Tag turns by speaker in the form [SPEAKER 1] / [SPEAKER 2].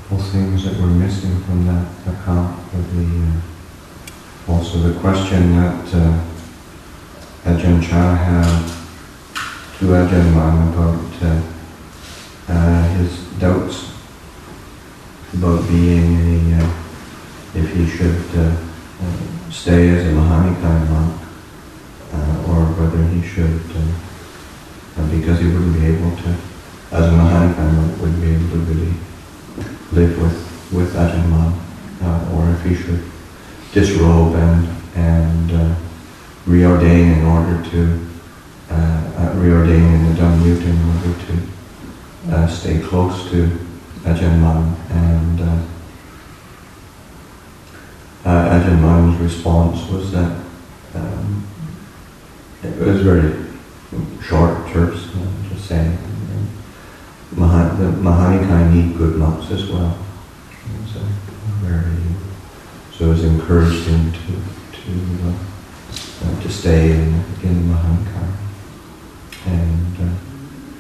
[SPEAKER 1] couple things that were missing from that account of also the question that Ajahn Chah had to Ajahn Mun about his doubts about being if he should stay as a Mahanikaya monk, or whether he should, because he wouldn't be able to, as a Mahanikaya monk, wouldn't be able to really live with Ajahn Mun, or if he should disrobe and reordain in order to reordain in the Dhammamyutta in order to stay close to Ajahn Mun. And Ajahn Mun's response was that it was very short, terse, just saying the Mahanikaya need good monks as well. So it was encouraged him to stay